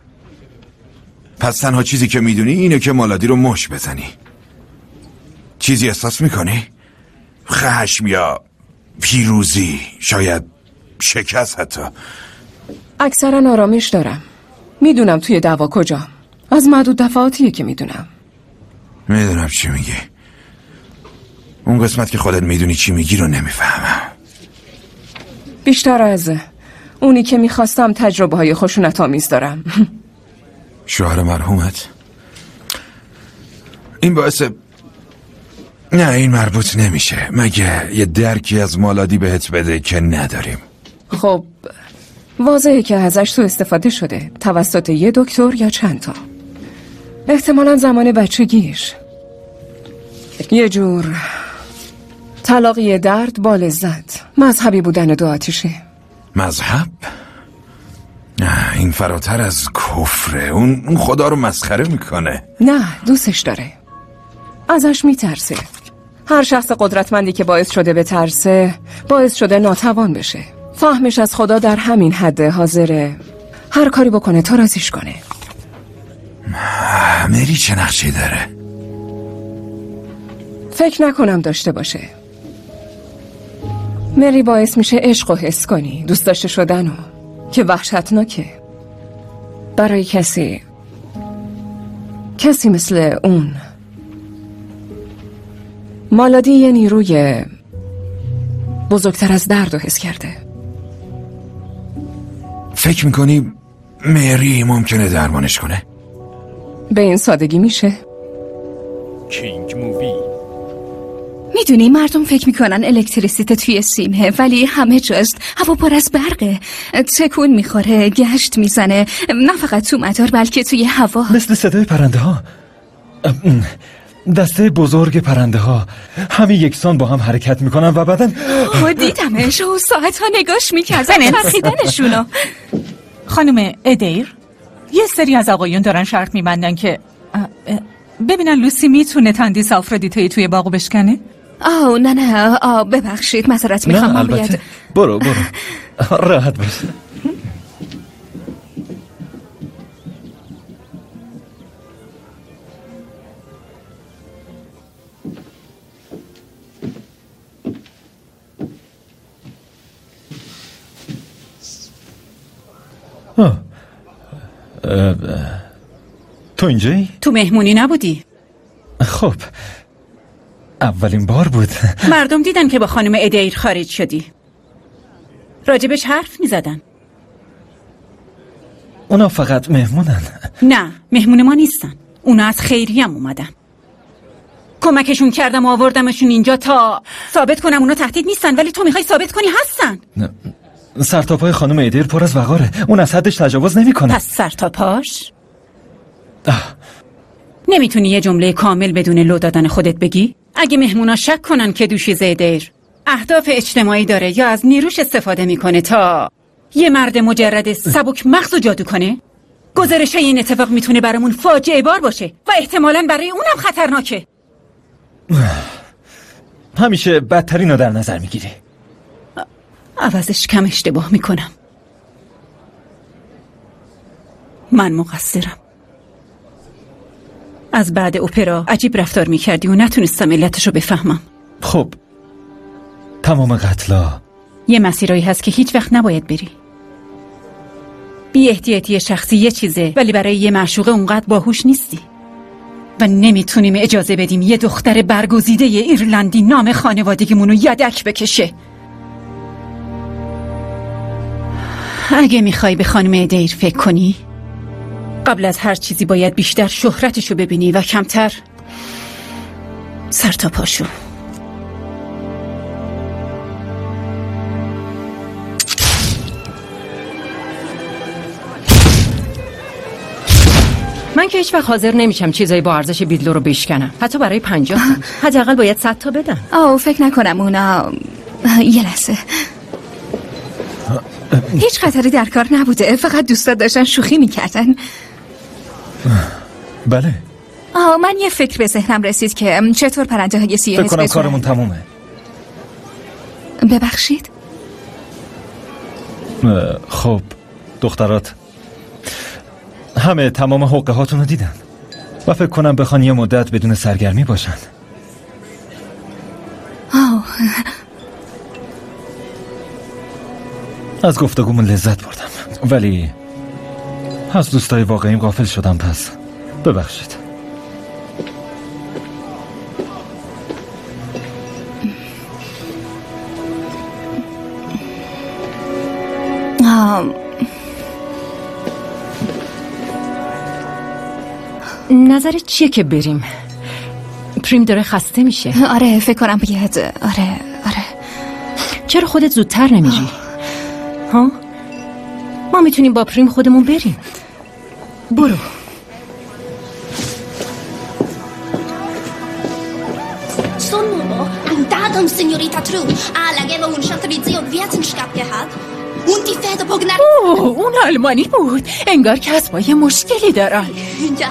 پس تنها چیزی که میدونی اینه که مالادی رو مش بزنی. چیزی احساس میکنی؟ خشم یا پیروزی، شاید شکست حتی؟
اکثرا آرامش دارم. میدونم توی دعوا کجا. از معدود دفعاتیه که میدونم
چی میگی. اون قسمت که خودت میدونی چی میگی رو نمیفهمم.
بیشتر از اونی که میخواستم تجربه های خشونت آمیز دارم.
شوهر مرحومت؟ این باعث... نه این مربوط نمیشه، مگه یه درکی از مالادی بهت بده که نداریم.
خب واضحه که ازش تو استفاده شده توسط یه دکتر یا چند تا. احتمالاً زمان بچگیش. یه جور تلاقی درد با لذت. مذهبی بودن دو آتیشه.
مذهب؟ نه این فراتر از کفره. اون خدا رو مسخره میکنه.
نه دوستش داره، ازش میترسه. هر شخص قدرتمندی که باعث شده به ترسه باعث شده ناتوان بشه. فهمش از خدا در همین حده، حاضره هر کاری بکنه تا راضیش کنه.
مری چه نقشی داره؟
فکر نکنم داشته باشه. مری باعث میشه عشق و حس کنی، دوست داشته شدنو، که وحشتناکه برای کسی مثل اون. مالادی یه نیروی بزرگتر از درد رو حس کرده.
فکر میکنی مری ممکنه درمانش کنه؟
به این سادگی میشه؟
کینگ مووی.
میدونی مردم فکر میکنن الکتریسیته توی سیمه، ولی همه جاست هوا پر از برقه. تکون میخوره، گشت میزنه، نه فقط تو مدار بلکه توی هوا.
مثل صدای پرنده ها. دسته بزرگ پرنده ها همه یکسان با هم حرکت میکنن و بعدن
دیدمش و ساعت ها نگاش میکردن چرخیدنشونو.
خانم ادیر، یه سری از آقایون دارن شرط میبندن که ببینن لوسی میتونه تندیس آفرودیتایی توی باغو بشکنه.
نه ببخشید، معذرت میخوام.
نه البته برو راحت باش. تو اینجایی؟
تو مهمونی نبودی؟
خب اولین بار بود.
مردم دیدن که با خانم ادیر خارج شدی، راجبش حرف می زدن.
اونا فقط مهمونن.
نه مهمون ما نیستن، اونا از خیریه هم اومدن. کمکشون کردم آوردمشون اینجا تا ثابت کنم اونا تهدید نیستن، ولی تو میخوای ثابت کنی هستن.
سرتاپای خانم ادیر پر از وقاره، اون از حدش تجاوز نمیکنه.
پس سرتاپاش؟ نمیتونی یه جمله کامل بدون لو دادن خودت بگی؟ اگه مهمونا شک کنن که دوشیزه ادیر اهداف اجتماعی داره یا از نیروش استفاده میکنه تا یه مرد مجرد سبک مغز و جادو کنه، گزارش این اتفاق میتونه برامون فاجعه بار باشه و احتمالاً برای اونم خطرناکه.
همیشه بدترین رو در نظر میگیری.
عوضش کم اشتباه میکنم. من مقصرم. از بعد اپرا عجیب رفتار میکردی و نتونستم علتشو بفهمم.
خب تمام قتلا
یه مسیرایی هست که هیچ وقت نباید بری. بی احتیاطی شخصی یه چیزه، ولی برای یه معشوقه اونقدر باهوش نیستی و نمیتونیم اجازه بدیم یه دختر برگزیده ایرلندی نام خانوادگیمونو یدک بکشه. اگه میخوای به خانم ادیر فکر کنی، قبل از هر چیزی باید بیشتر شهرتشو ببینی و کمتر سر تا پاشو.
من که هیچ وقت حاضر نمیشم چیزایی با ارزش بیدلو رو بشکنم، حتی برای 50 تا. حداقل باید 100 تا بدم.
فکر نکنم اونا. یه لحظه. هیچ خطری در کار نبوده، فقط دوستات داشتن شوخی میکردن.
بله.
من یه فکر به ذهنم رسید که چطور پرنده های سیاه
فکر کنم کارمون تمومه.
ببخشید.
خب دخترات همه تمام حقه هاتون رو دیدن و فکر کنم بخوان یه مدت بدون سرگرمی باشن. از گفتگومون لذت بردم، ولی از دوستای واقعیم غافل شدم، پس ببخشید.
نظرت چیه که بریم؟ پریم داره خسته میشه.
آره فکر کنم باید. آره
چرا خودت زودتر نمیری؟ ها؟ ما میتونیم با پریم خودمون بریم. برو.
Sono andato un signorita True. Lageva un servizio Wetenschap gehabt. Und die Väter Pognar.
اون آلمانی بود. انگار کسبا یه مشکلی دارن.
Ja.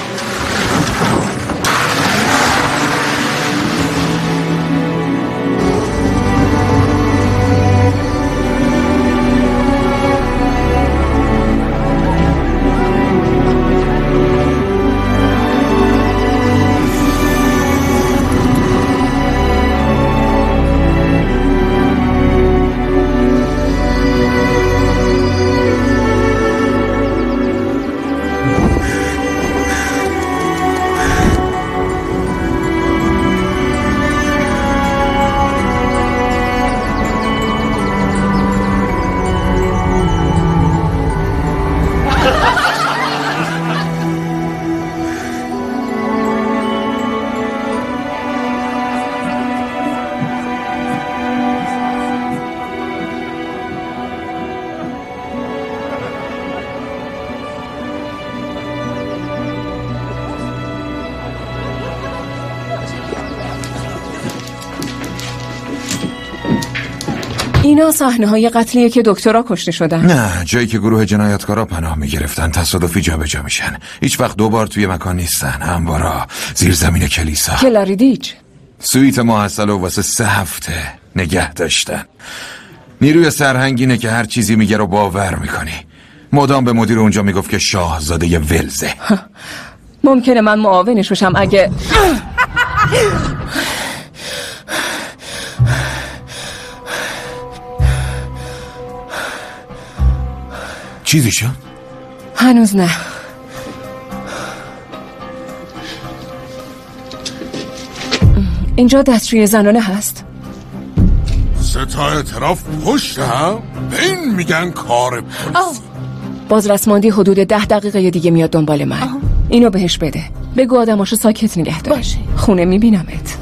اینا صحنه‌های قتلیه که دکترها کشته شدن.
نه، جایی که گروه جنایتکارا پناه میگرفتن تصادفی جابجا میشن. هیچ وقت دوبار توی مکان نیستن. هموارا زیر زمین کلیسا.
کلاریدیج
سویت محصل و واسه 3 هفته نگه داشتن. نیروی سرهنگینه که هر چیزی میگه رو باور میکنی. مدام به مدیر اونجا میگفت که شاهزاده ولزه.
ممکنه من معاونش بشم اگه
چیزی شد؟
هنوز نه. اینجا دستشوی زنانه هست؟
3 تا اعتراف پشت هم؟ به این میگن کار پلیس.
بازرسماندی حدود 10 دقیقه دیگه میاد دنبال من. اینو بهش بده. بگو آدماشو ساکت نگه داره. خونه میبینمت.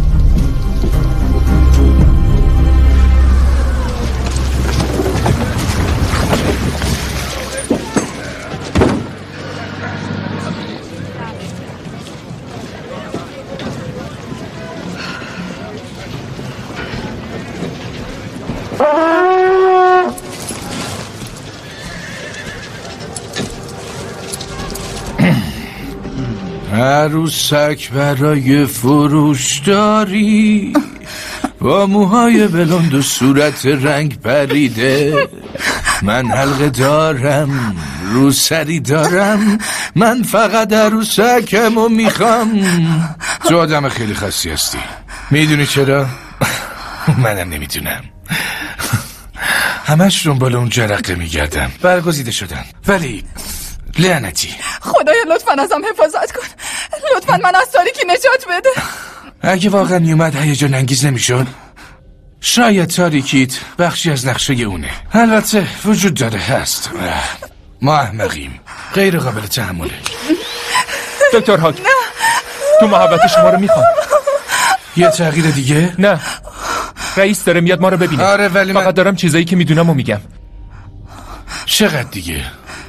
عروسک برای فروش داری، با موهای بلند و صورت رنگ پریده. من حلقه دارم، روسری دارم، من فقط عروسکمو میخوام. تو آدم خیلی خاصی هستی. میدونی چرا؟ منم نمیدونم. همش دنبال اون جرقه میگردم. برگزیده شدن، ولی لعنتی.
خدایا لطفاً ازم حفاظت کن. لطفاً من از تاریکی نجات بده.
اگه واقعا میومد هیجان انگیز نمیشد؟ شاید تاریکیت بخشی از نقشه اونه. البته وجود داره، هست. ما احمقیم، غیر قابل تحمله.
دکتر هاک، تو محبت شما رو میخوام.
یه تغییر دیگه؟
نه، رئیس داره میاد ما رو ببینه.
آره ولی
فقط دارم چیزایی که میدونم و میگم.
چقدر دیگه؟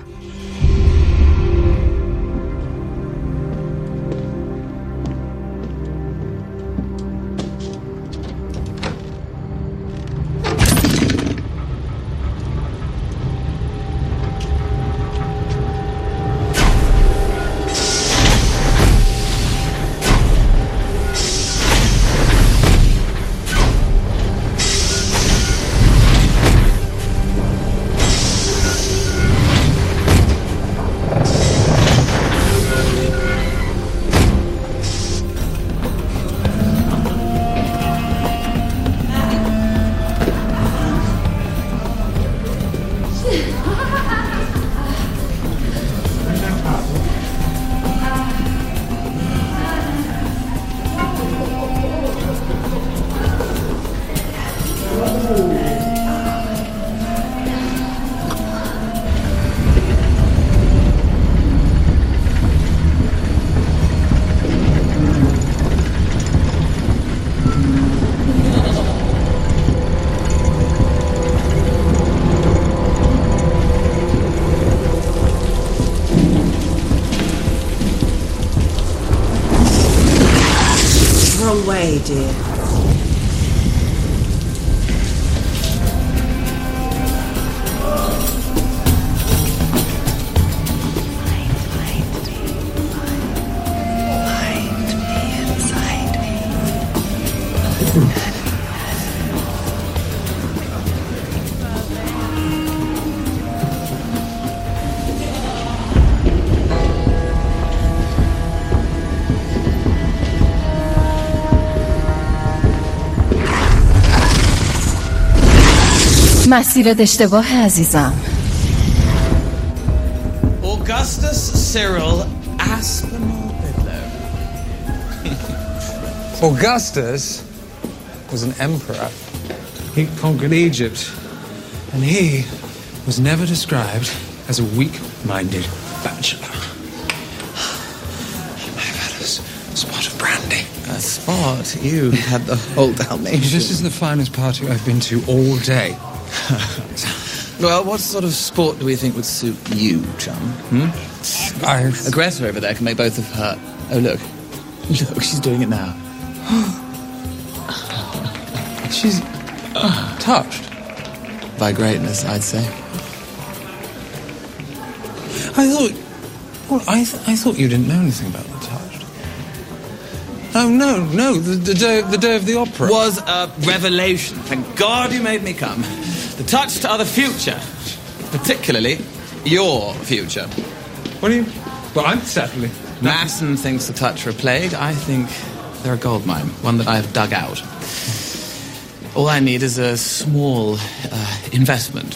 Wrong way, dear.
مسیرت اشتباه عزیزم.
Augustus Cyril Aspinall Bidlow.
Augustus was an emperor. He conquered Egypt, and he was never described as a weak-minded bachelor. I've had a spot of brandy.
A spot? You had the whole Dalmatian.
This is the finest party I've been to all day.
Well, what sort of sport do we think would suit you, chum? Aggressor over there can make both of her... Oh, look. Look, she's doing it now.
She's touched.
By greatness, I'd say.
I thought... Well, I thought you didn't know anything about the touched. Oh, no, the day of the opera.
Was a revelation. Thank God you made me come. The touched are the future. Particularly your future.
What do you... Well, I'm certainly...
Masson thinks the touch are a plague. I think they're a gold mine. One that I've dug out. All I need is a small investment.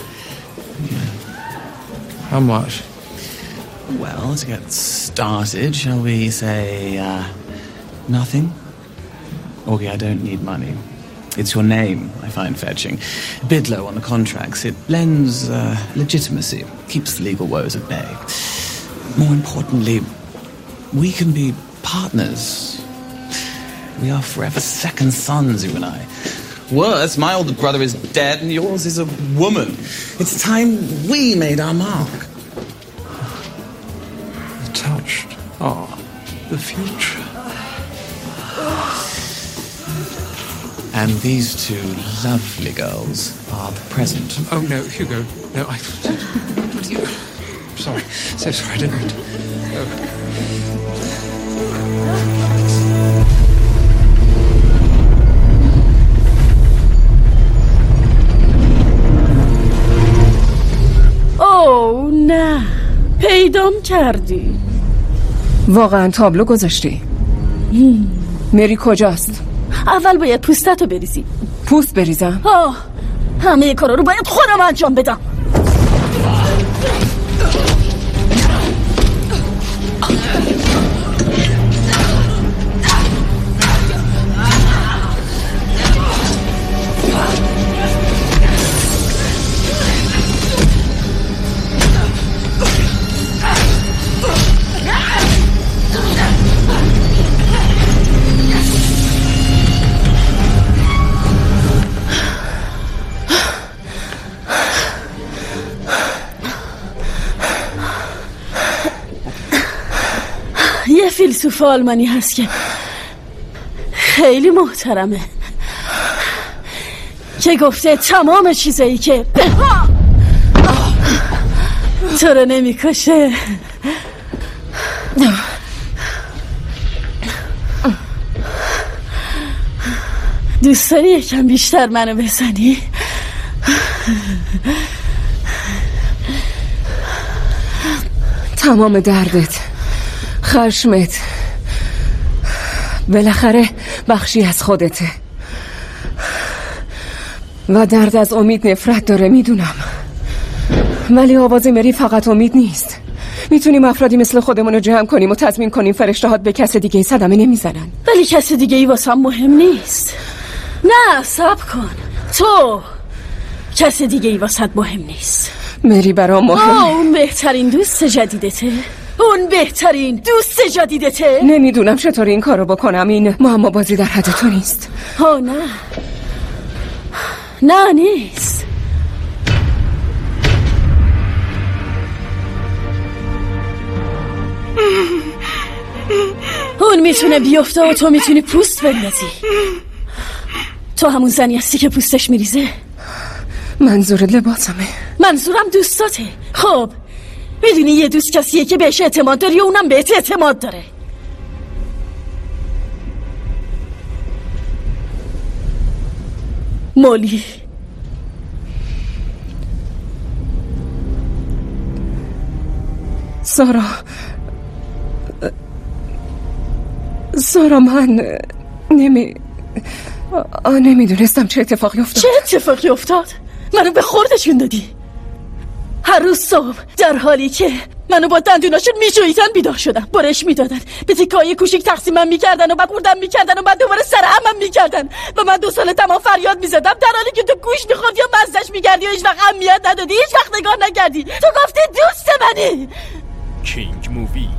How much?
Well, to get started, shall we say nothing? Augie, I don't need money. It's your name I find fetching. Bidlow on the contracts. It lends legitimacy, keeps the legal woes at bay. More importantly, we can be partners. We are forever second sons, you and I. Worse, my older brother is dead and yours is a woman. It's time we made our mark.
The touched are the future.
And these two lovely girls are the present.
Oh, no, Hugo. No, Sorry. So sorry, I didn't mean to...
اعدام کردی.
واقعا تابلو گذاشتی؟ مری کجاست؟
اول باید پوستتو بریزی.
پوست بریزم؟
همه کارا رو باید خودم انجام بدم. یه فیلسوف آلمانی هست که خیلی محترمه که گفته تمام چیزایی که تو رو نمیکشه دوست داری یکم بیشتر منو بزنی؟
تمام دردت، خشمت بالاخره بخشی از خودته و درد از امید نفرت داره، میدونم، ولی آواز مری فقط امید نیست. میتونیم افرادی مثل خودمون رو جمع کنیم و تضمین کنیم فرشته‌هات به کس دیگه صدمه نمیزنن.
ولی کس دیگه ای واسم مهم نیست. نه صبر کن، تو کس دیگه ای واسط مهم نیست.
مری برام مهمه.
اون بهترین دوست جدیدته، اون بهترین دوست جدیدته.
نمیدونم چطور این کارو بکنم. این معما بازی در حد تو نیست.
نه نیست. اون میتونه بیفته و تو میتونی پوست بندازی. تو همون زنی هستی که پوستش میریزه.
منظور لباسمه.
منظورم دوستاته. خب میدونی یه دوست کسیه که بهش اعتماد داری و اونم بهت اعتماد داره. مولی
سارا من نمیدونستم چه اتفاقی افتاد.
چه اتفاقی افتاد؟ منو به خوردشون دادی. هر روز صبح در حالی که منو با دندوناشون میجویدن بیدار شدم. برش میدادن، به تیکه‌های کوچیک تقسیمم میکردن و بعد خوردم میکردن و بعد دوباره سر همم میکردن و من 2 سال تمام فریاد میزدم در حالی که تو گوش میخوردی و مزدش میکردی و هیچ وقت اهمیت ندادی، هیچ وقت نگاه نکردی. تو گفتی دوست منی.
کینگ مووی.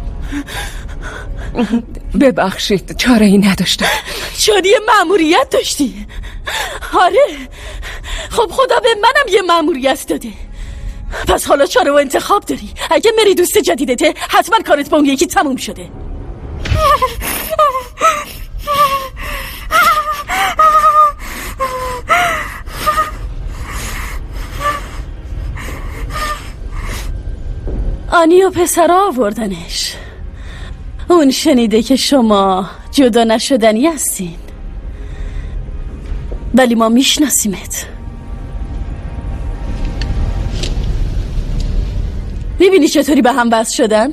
ببخشید، چاره ای نداشتم.
چون یه مأموریت داشتی. آره خب خدا به منم یه مأموریت داده. پس حالا چاره و انتخاب داری. اگه مری دوست جدیدته حتما کارت با اون یکی تموم شده. آنی و پسرها آوردنش. اون شنیده که شما جدا نشدنی هستین، ولی ما میشناسیمت. میبینی چطوری به هم وصل شدن؟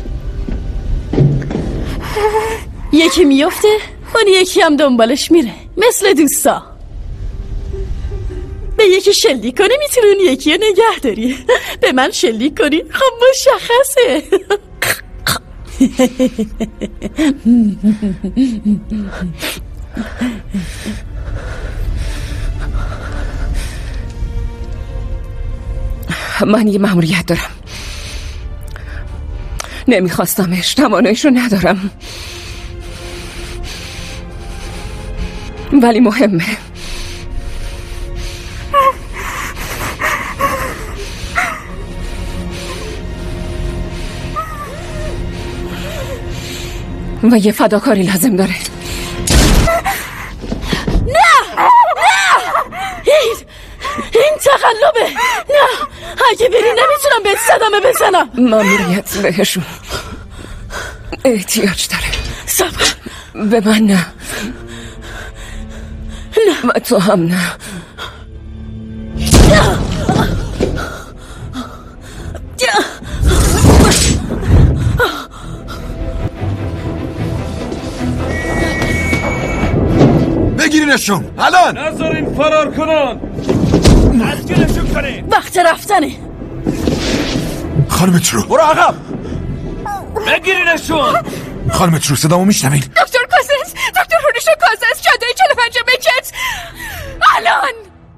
یکی میفته اون یکی هم دنبالش میره، مثل دوستا. به یکی شلیک کنی میتونی اون یکی رو نگه داری. به من شلیک کنی خب مشخصه.
من یه مأموریت دارم. نمیخواستمش، تواناییش رو ندارم، ولی مهمه. و یه فداکاری لازم داره.
نه این تقلبه. نه اگه بری نمیتونم بهت صدمه بزنم.
مأموریت بهشون احتیاج داره.
صبر.
به من نه و تو هم نه.
بگیرشون الان.
نذارین فرار کنن. مسکنشون کنین.
وقت رفتنه.
خانم ترو
برو عقب. بگیرینشون.
خانم ترو صدامو میشنوین؟
دکتر کازنس، دکتر هونیشو کازنس، جاده 45 مکت الان.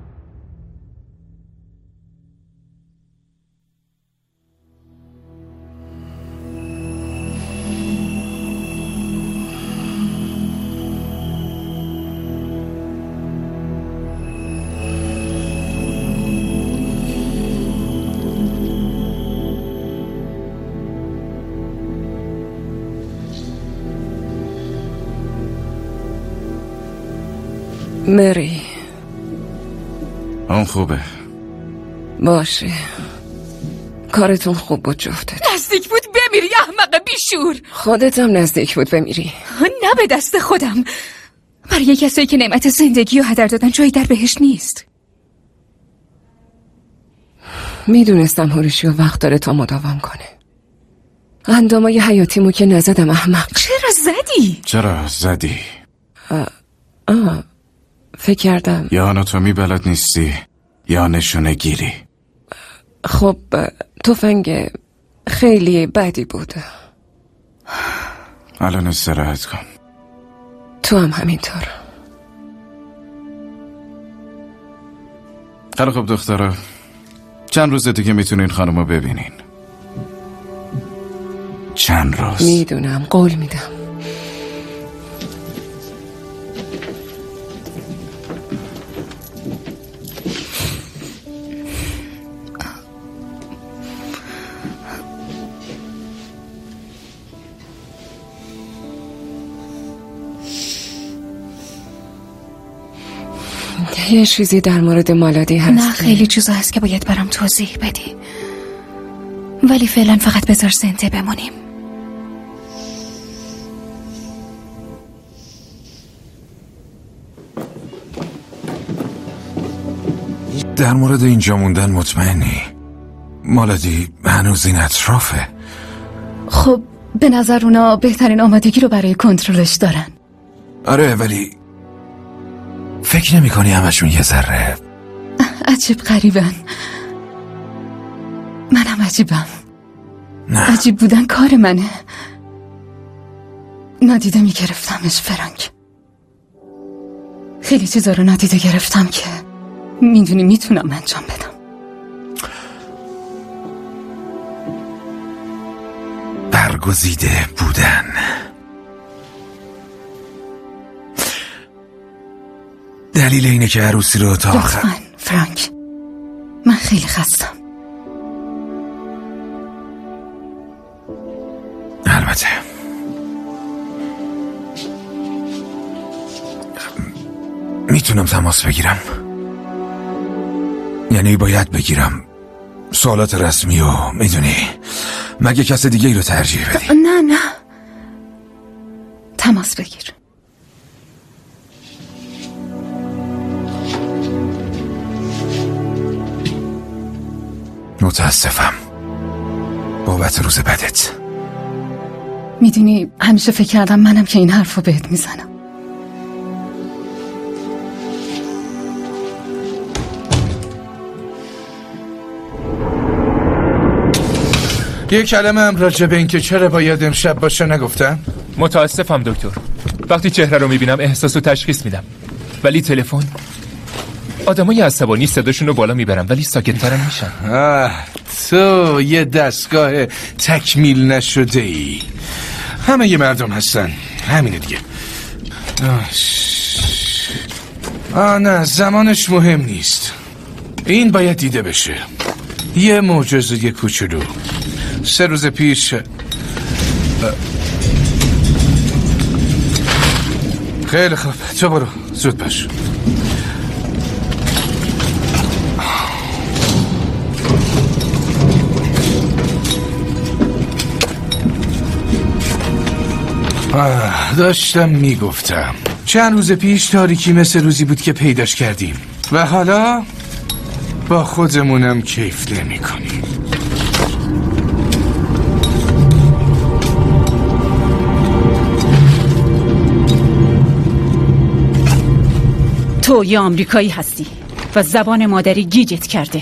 مری
اون خوبه
باشه. کارتون خوب بود جفتت.
نزدیک بود بمیری احمق بیشور.
خودت هم نزدیک بود بمیری.
نه به دست خودم. برای کسایی که نعمت زندگی رو هدر دادن جایی در بهشت نیست.
میدونستم هوریشیو وقت داره تا مداوم کنه. اندامای حیاتیمو که نزدم احمق.
چرا زدی؟
فکر کردم
یا آناتومی بلد نیستی یا نشونه گیری.
خب تفنگ خیلی بدی بود.
الان استراحت کن.
تو هم همینطور.
خیلی خب دخترا، چند روز دیگه میتونین خانمو ببینین. چند روز؟
میدونم، قول میدم. یه چیزی در مورد مالادی هست؟
نه خیلی چیزا هست که باید برام توضیح بدی، ولی فعلا فقط بذار زنده بمونیم.
در مورد اینجا موندن مطمئنی؟ مالادی هنوز این اطرافه؟
خب به نظر اونا بهترین آمادگی رو برای کنترلش دارن.
آره ولی فکر نمی کنی همشون یه ذره
عجیب غریبن. منم عجیبم.
نه
عجیب بودن کار منه. نادیده میگرفتمش فرانک. خیلی چیزا رو نادیده گرفتم که میدونی میتونم انجام بدم.
برگزیده بودن. دلیل اینه که عروسی رو تا آخر.
لطفاً فرانک، من خیلی خستم.
البته میتونم تماس بگیرم، یعنی باید بگیرم. سوالات رسمی و میدونی مگه کس دیگه ای رو ترجیح بدی؟
نه تماس بگیر.
متاسفم بابت روز بدت.
میدونی همیشه فکر کردم منم که این حرفو بهت میزنم.
یه کلمه هم راجع به این که چرا باید امشب باشه نگفتم؟
متاسفم دکتر، وقتی چهره رو میبینم احساس و تشخیص میدم، ولی تلفن آدمای عصبانی صداشون رو بالا میبرن ولی ساکت‌ترم میشن.
تو یه دستگاه تکمیل نشده ای. همه یه مردم هستن، همینه دیگه. نه زمانش مهم نیست. این باید دیده بشه. یه معجزه کوچولو. 3 روز پیش خیلی خوب، تو برو زود باش. داشتم میگفتم چند روز پیش تاریکی مثل روزی بود که پیداش کردیم و حالا با خودمونم کیف نمی کنیم.
تو یه آمریکایی هستی و زبان مادری گیجت کرده.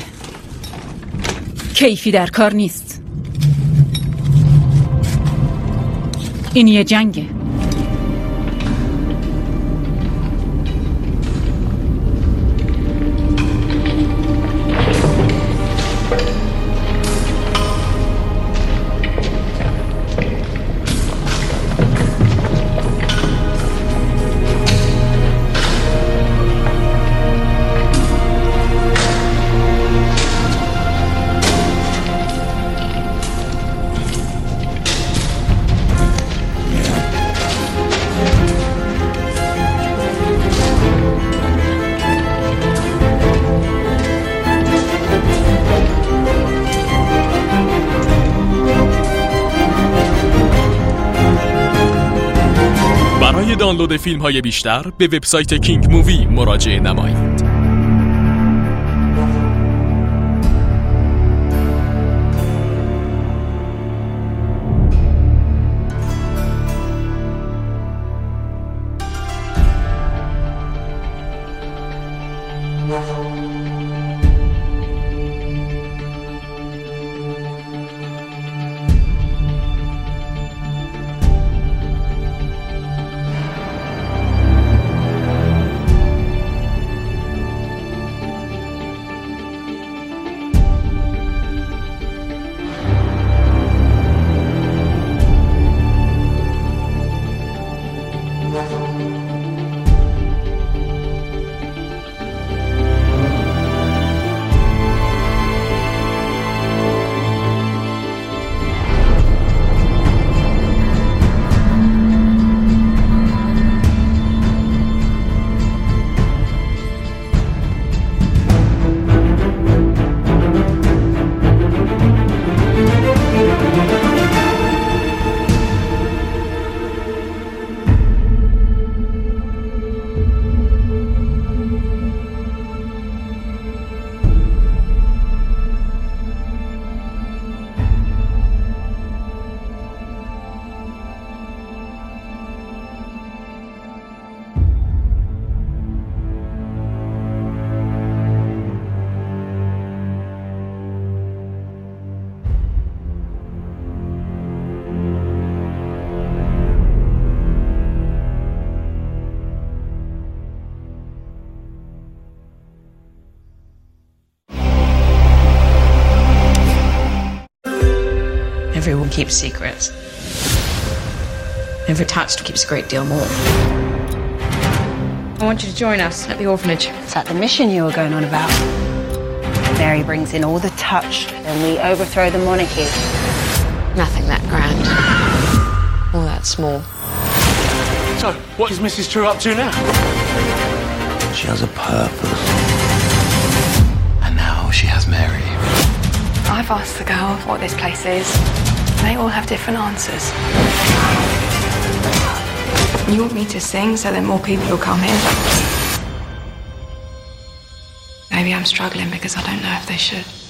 کیفی در کار نیست. این یه جنگه.
دانلود فیلم های بیشتر به وبسایت کینگ مووی مراجعه نمایید.
Everyone keeps secrets. Every touched keeps a great deal more. I want you to join us at the orphanage.
Is that the mission you were going on about? Mary brings in all the touch and we overthrow the monarchy.
Nothing that grand. Or that small.
So, what is Mrs. True up to now?
She has a purpose. And now she has Mary.
I've asked the girls what this place is. They all have different answers. You want me to sing so that more people will come here? Maybe I'm struggling because I don't know if they should.